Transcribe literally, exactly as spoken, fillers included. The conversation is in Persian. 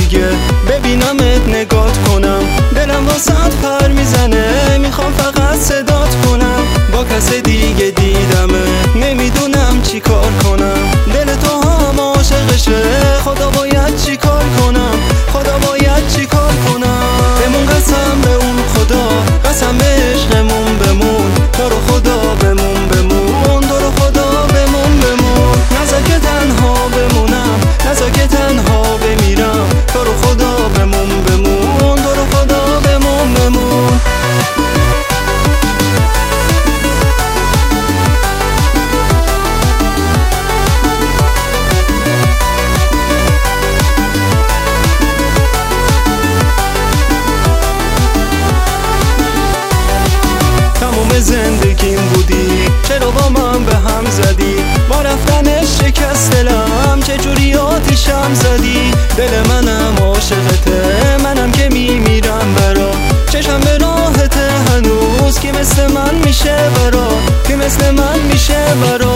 دیگه ببینمت نگات کنم، دلم واسط پر میزنه، میخوام فقط صدات کنم. با کس دیگه دیدمه، نمیدونم چی کار کنم، دل تو هم عاشقشه، خدا باید چی کار کنم، خدا باید چی کار کنم. بمون قسم به اون خدا، قسم به عشقمون بمون، تو رو خدا بمون بمون، تو رو خدا بمون بمون. نذار که تنها بمونم، نذار که تنها بمیرم، تو رو خدا بمون بمون، تو رو خدا بمون بمون. تموم زندگیم بودی، چرا با من به هم زدی؟ با رفتنش شکست دلم، چجوری آتیشم زدی؟ دل منم عاشقته، منم که میمیرم برا، چشم به راهته هنوز، کی مثل من میشه برا، کی مثل من میشه برا.